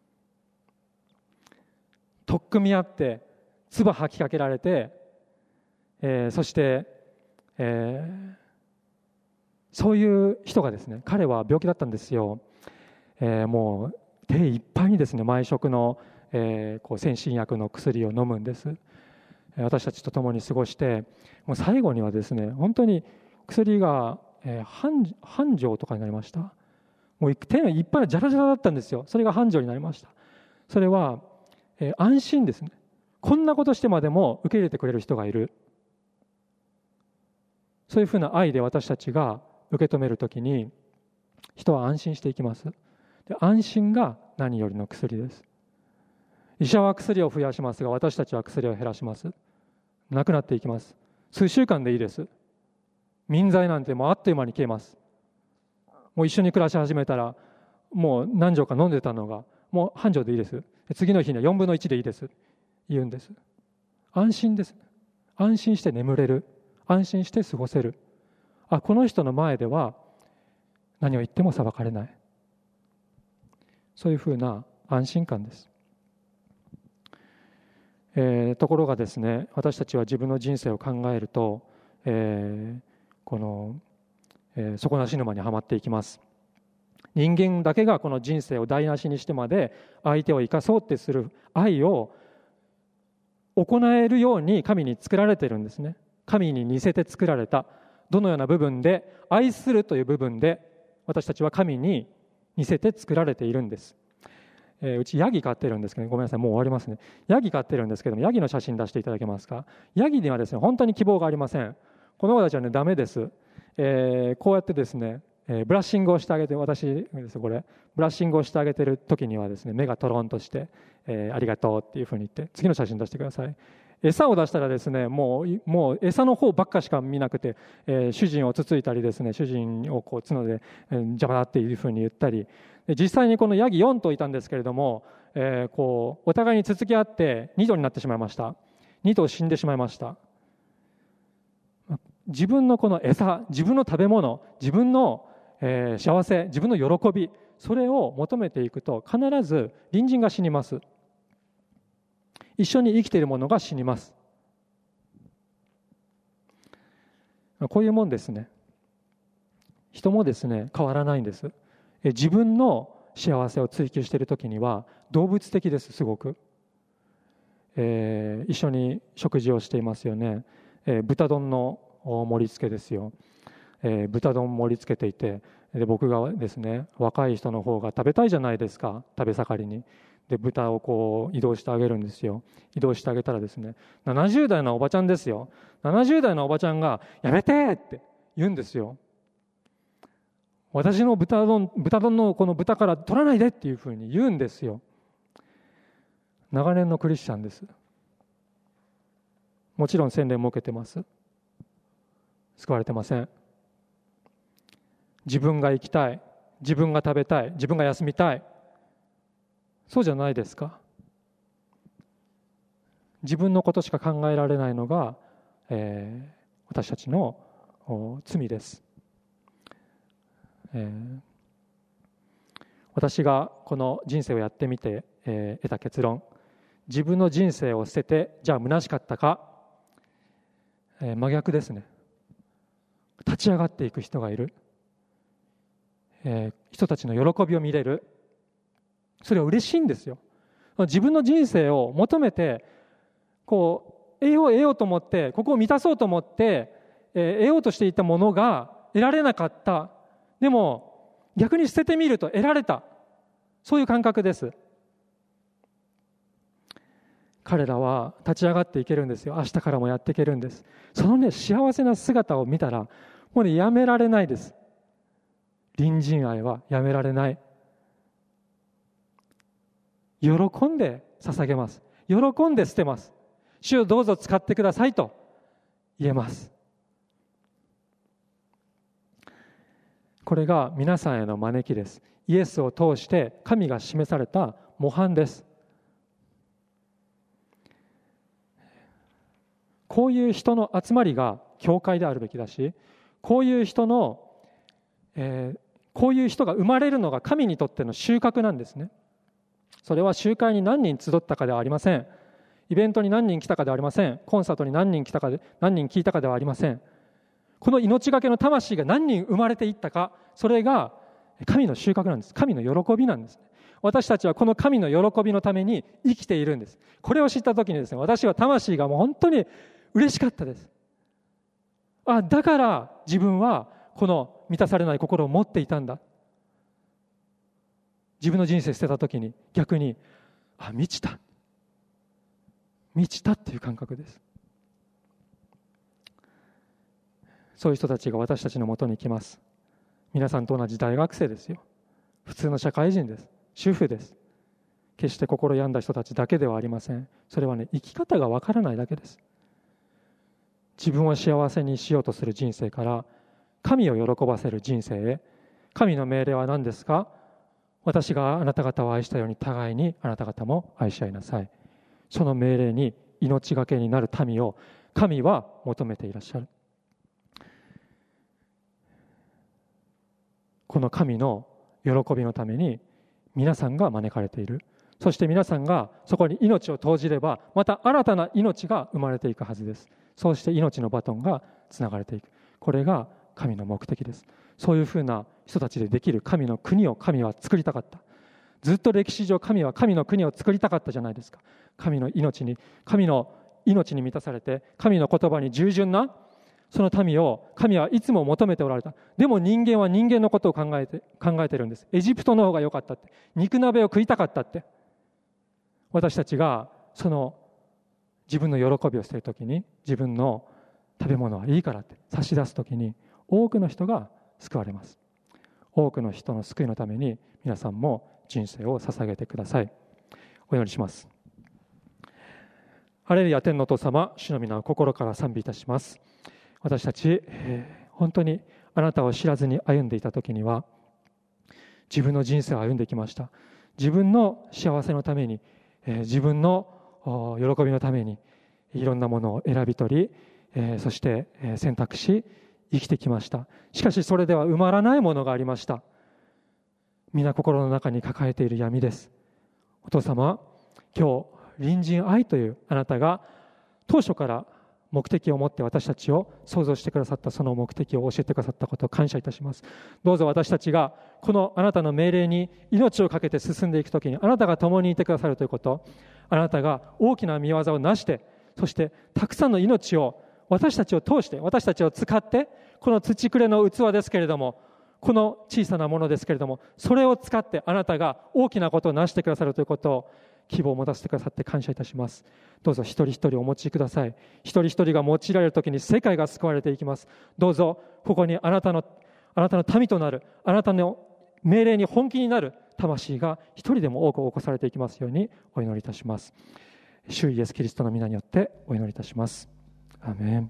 取っ組み合って唾吐きかけられて、えー、そして、えー、そういう人がですね、彼は病気だったんですよ。えー、もう手いっぱいにですね、毎食の、えー、こう先進薬の薬を飲むんです。私たちと共に過ごして、もう最後にはですね、本当に薬が、えー、半, 半錠とかになりました。もう手がいっぱいジャラジャラだったんですよ。それが半錠になりました。それは、えー、安心ですね。こんなことしてまでも受け入れてくれる人がいる。そういうふうな愛で私たちが受け止めるときに、人は安心していきます。で、安心が何よりの薬です。医者は薬を増やしますが、私たちは薬を減らします。なくなっていきます。数週間でいいです。民剤なんてもうあっという間に消えます。もう一緒に暮らし始めたら、もう何錠か飲んでたのがもう半錠でいいです。次の日にはよんぶんのいちでいいです言うんです。安心です。安心して眠れる、安心して過ごせる。あ、この人の前では何を言っても裁かれない。そういうふうな安心感です。えー、ところがですね、私たちは自分の人生を考えると、えー、この、えー、底なし沼にはまっていきます。人間だけがこの人生を台無しにしてまで相手を生かそうってする愛を行えるように神に作られているんですね。神に似せて作られた。どのような部分で、愛するという部分で私たちは神に似せて作られているんです。えー、うちヤギ飼ってるんですけど、ごめんなさい、もう終わりますね。ヤギ飼ってるんですけども、ヤギの写真出していただけますか。ヤギにはですね、本当に希望がありません。この子たちはね、ダメです。えー、こうやってですね、えー、ブラッシングをしてあげて、私ですこれブラッシングをしてあげてる時にはですね、目がトロンとして、えー、ありがとうっていうふうに言って、次の写真出してください。 餌を出したらですね、もう、もう餌の方ばっかしか見なくて、えー主人をつついたりですね、主人をこう角で、えー邪魔だっていうふうに言ったり、で実際にこのヤギよん頭いたんですけれども、えーこうお互いにつつき合ってに頭になってしまいました。に頭死んでしまいました。自分のこの餌、自分の食べ物、自分の、えー幸せ、自分の喜び、それを求めていくと必ず隣人が死にます。一緒に生きているものが死にます。こういうもんですね。人もですね、変わらないんです。え自分の幸せを追求しているときには動物的です、すごく。えー一緒に食事をしていますよね。えー豚丼の盛り付けですよ。えー豚丼盛り付けていて、で僕がですね、若い人の方が食べたいじゃないですか、食べ盛りに。で豚をこう移動してあげるんですよ。移動してあげたらですね、ななじゅう代のおばちゃんですよ。ななじゅう代のおばちゃんがやめてって言うんですよ。私の豚丼、豚丼のこの豚から取らないでっていうふうに言うんですよ。長年のクリスチャンです。もちろん洗礼も受けてます。救われてません。自分が生きたい、自分が食べたい、自分が休みたい、そうじゃないですか。自分のことしか考えられないのが、えー私たちの罪です。えー私がこの人生をやってみて、えー得た結論、自分の人生を捨ててじゃあ虚しかったか、えー真逆ですね。立ち上がっていく人がいる、えー人たちの喜びを見れる、それは嬉しいんですよ。自分の人生を求めてこう得よう得ようと思って、ここを満たそうと思って、えー得ようとしていたものが得られなかった。でも逆に捨ててみると得られた、そういう感覚です。彼らは立ち上がっていけるんですよ。明日からもやっていけるんです。そのね、幸せな姿を見たらもうね、やめられないです。隣人愛はやめられない。喜んで捧げます。喜んで捨てます。主をどうぞ使ってくださいと言えます。これが皆さんへの招きです。イエスを通して神が示された模範です。こういう人の集まりが教会であるべきだし、こういう人の、えー、こういう人が生まれるのが神にとっての収穫なんですね。それは集会に何人集ったかではありません。イベントに何人来たかではありません。コンサートに何人来たかで、何人聞いたかではありません。この命がけの魂が何人生まれていったか、それが神の収穫なんです。神の喜びなんです。私たちはこの神の喜びのために生きているんです。これを知った時にですね、私は魂がもう本当に嬉しかったです。あ、だから自分はこの満たされない心を持っていたんだ。自分の人生捨てた時に逆に、あ、満ちた満ちたっていう感覚です。そういう人たちが私たちのもとに来ます。皆さんと同じ大学生ですよ。普通の社会人です。主婦です。決して心病んだ人たちだけではありません。それはね、生き方がわからないだけです。自分を幸せにしようとする人生から神を喜ばせる人生へ。神の命令は何ですか？私があなた方を愛したように互いにあなた方も愛し合いなさい。その命令に命がけになる民を神は求めていらっしゃる。この神の喜びのために皆さんが招かれている。そして皆さんがそこに命を投じれば、また新たな命が生まれていくはずです。そうして命のバトンがつながれていく。これが神の目的です。そういうふうな人たちでできる神の国を神は作りたかった。ずっと歴史上神は神の国を作りたかったじゃないですか。神の命に、神の命に満たされて、神の言葉に従順なその民を神はいつも求めておられた。でも人間は人間のことを考えて、考えてるんです。エジプトの方が良かったって。肉鍋を食いたかったって。私たちがその自分の喜びをしているときに、自分の食べ物はいいからって差し出すときに、多くの人が救われます。多くの人の救いのために皆さんも人生を捧げてください。お祈りします。 ハレルヤ、天のお父様、主の皆を心から賛美いたします。私たち、えー、本当にあなたを知らずに歩んでいた時には、自分の人生を歩んできました。自分の幸せのために、えー、自分の喜びのためにいろんなものを選び取り、えー、そして、えー、選択し生きてきました。しかしそれでは埋まらないものがありました。皆心の中に抱えている闇です。お父様、今日隣人愛というあなたが当初から目的を持って私たちを創造してくださったその目的を教えてくださったことを感謝いたします。どうぞ私たちがこのあなたの命令に命をかけて進んでいくときにあなたが共にいてくださるということ、あなたが大きな御業をなして、そしてたくさんの命を私たちを通して私たちを使ってこの土くれの器ですけれども、この小さなものですけれども、それを使ってあなたが大きなことをなしてくださるということを希望を持たせてくださって感謝いたします。どうぞ一人一人お持ちください。一人一人が用いられるときに世界が救われていきます。どうぞここにあなたのあなたの民となる、あなたの命令に本気になる魂が一人でも多く起こされていきますようにお祈りいたします。主イエスキリストの皆によってお祈りいたします。アーメン。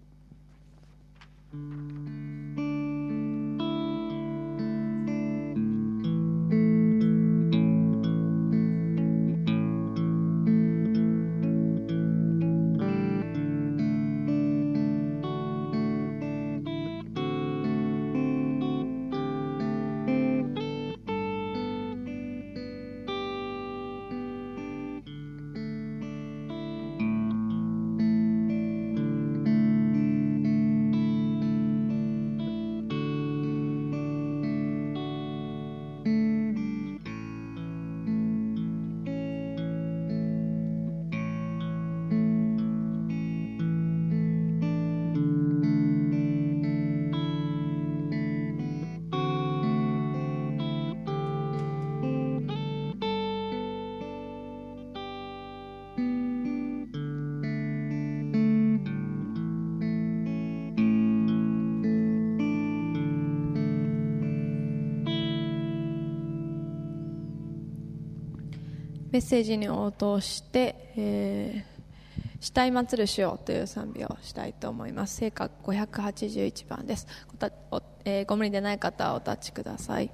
メッセージに応答して、えー、死体祭るしようという賛美をしたいと思います。聖歌ごひゃくはちじゅういちばんです。ご, たお、えー、ご無理でない方はお立ちください。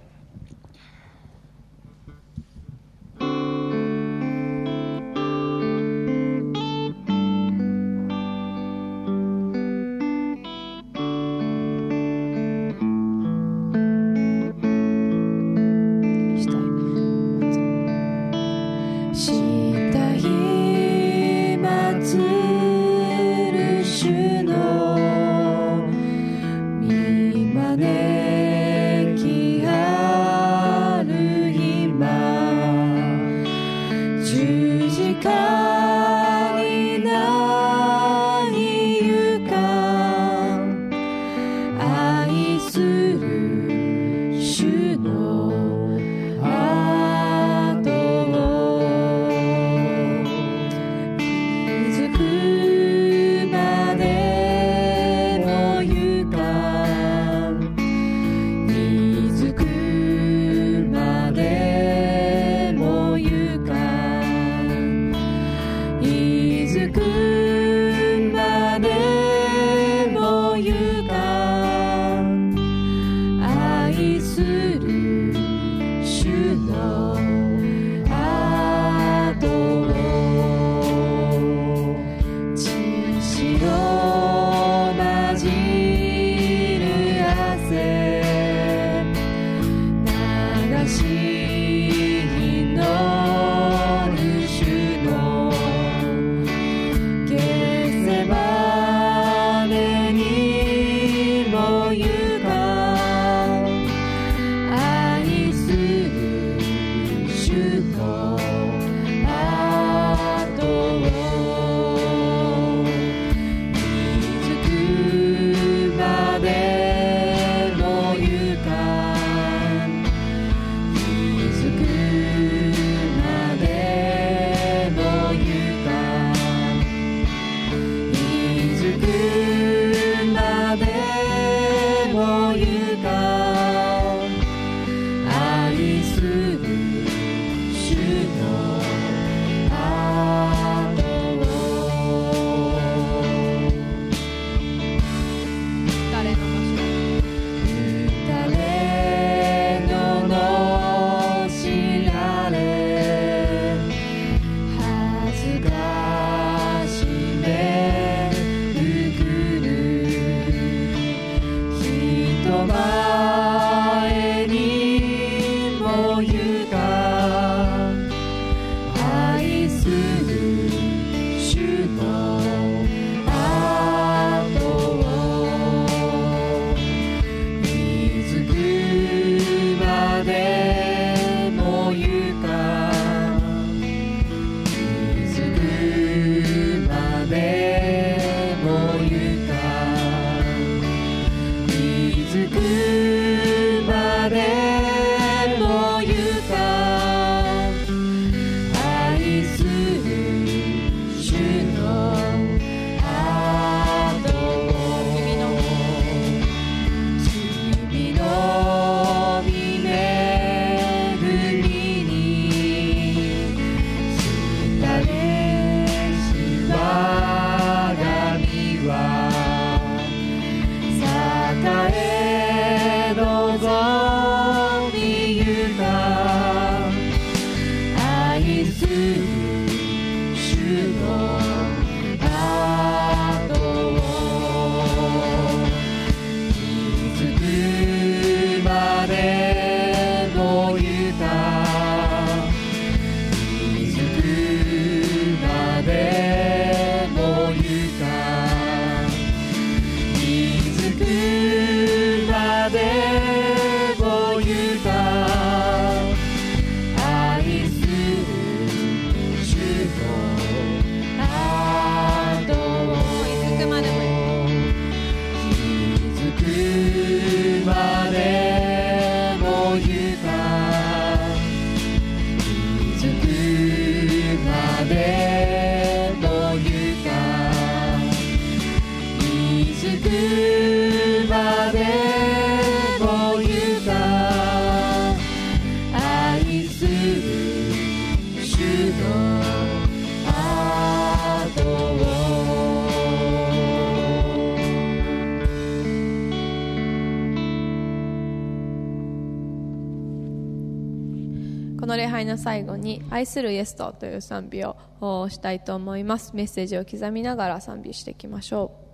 へ望みゆか愛する主の後を気づくまでもゆか気づくまでもゆか気づくまでもゆか愛する主の後を気づくまでも気づくまでもゆか気づくまでもゆか気づくまでもゆか愛する主の後をこの礼拝の最後に愛するイエスとという賛美をしたいと思います。メッセージを刻みながら賛美していきましょう。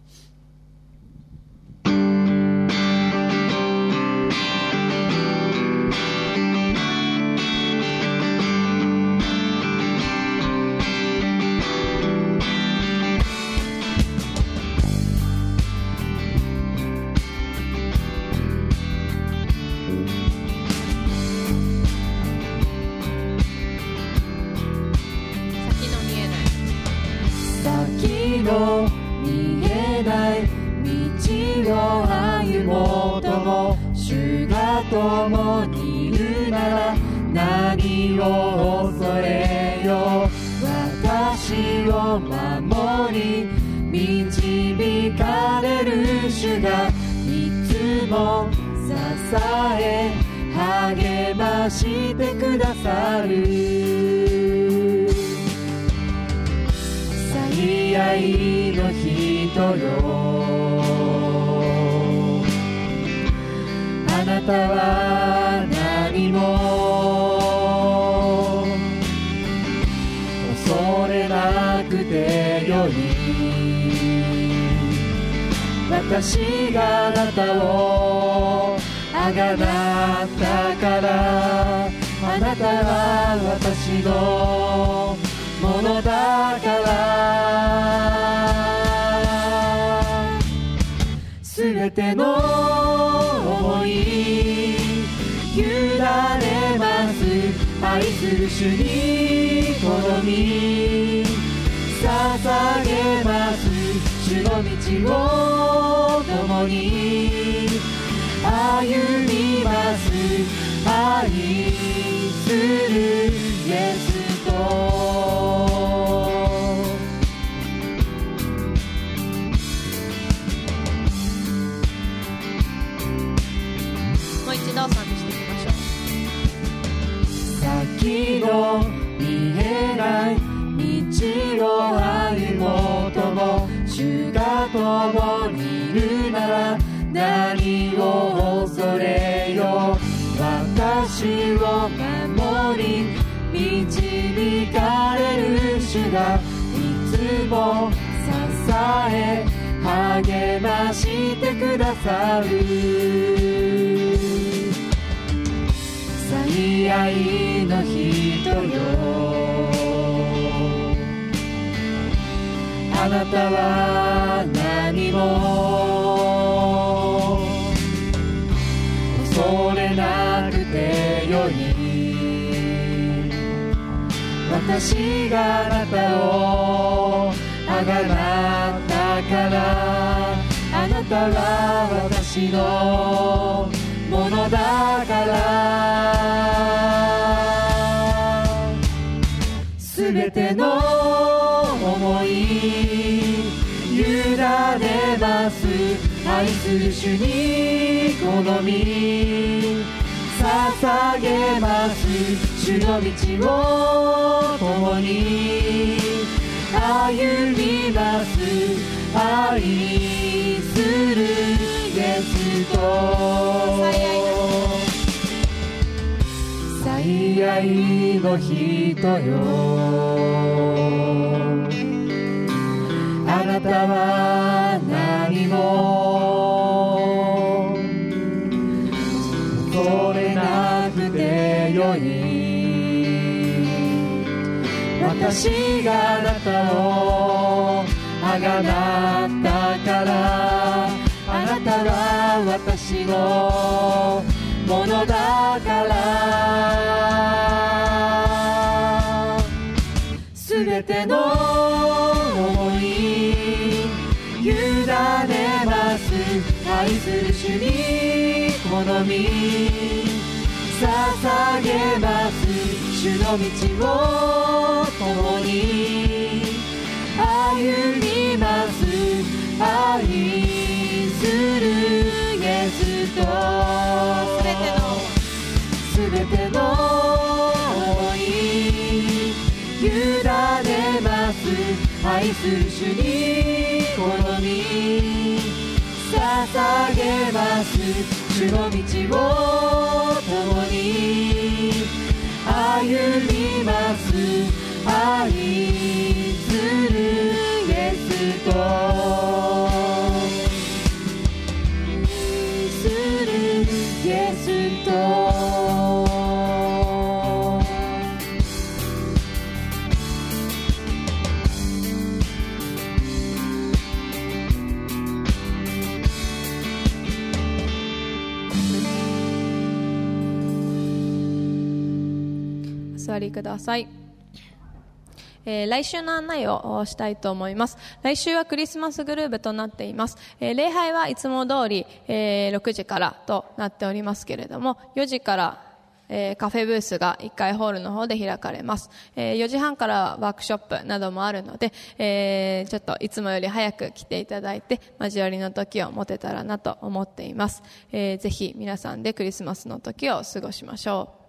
先の見えない道を歩もうとも主が共にいるなら何を恐れよ私を守り導かれる主がいつも支え励ましてくださる最愛の人よあなたは何も恐れなくてよい私があなたをあがなったからあなたは私のものだからすべての想い委ねます愛する主に好み捧げます主の道を共に歩みます愛するイエスともう一度賛美していきましょう。 先の見えない道を歩もうとも主が共にいるなら何を恐れよ私を守り導かれる主がいつも支え励ましてくださる最愛の人よあなたは何も恐れなくてよい私があなたをあがなったからあなたは私のものだからすべての想い委ねます愛する主に好み捧げます主の道を共に歩みます愛するイエスと愛の人よ、あなたは何も恐れなくてよい。私があなたをあがなったから、あなたは私のものだから。すべての想い委ねます。愛する主に好み捧げます。主の道を共に歩みます。愛するイエスとすべてのすべての想い委ねます。愛する主に好み捧げます。主の道を共に歩みます。愛するイエスと愛するイエスと。 お座りください。えー、来週の案内をしたいと思います。来週はクリスマスグルーブとなっています。えー、礼拝はいつも通り、えー、ろくじからとなっておりますけれども、よじからえー、カフェブースがいっかいホールの方で開かれます。えー、よじはんからワークショップなどもあるので、えー、ちょっといつもより早く来ていただいて交わりの時を持てたらなと思っています。えー、ぜひ皆さんでクリスマスの時を過ごしましょう。